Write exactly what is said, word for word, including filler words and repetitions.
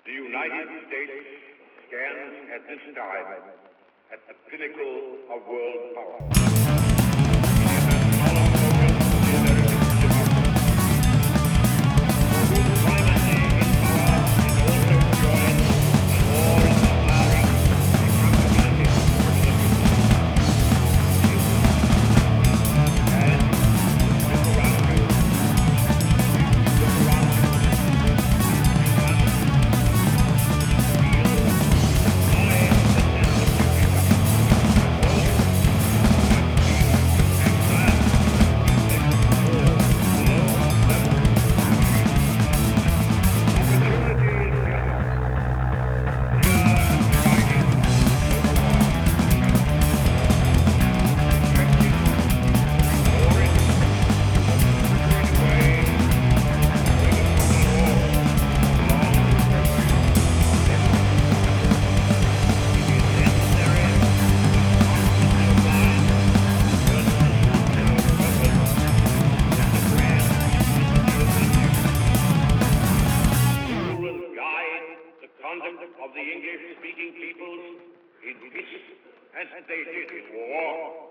The United States stands at this time at the pinnacle of world power. Of the English-speaking peoples in peace, as they did in war.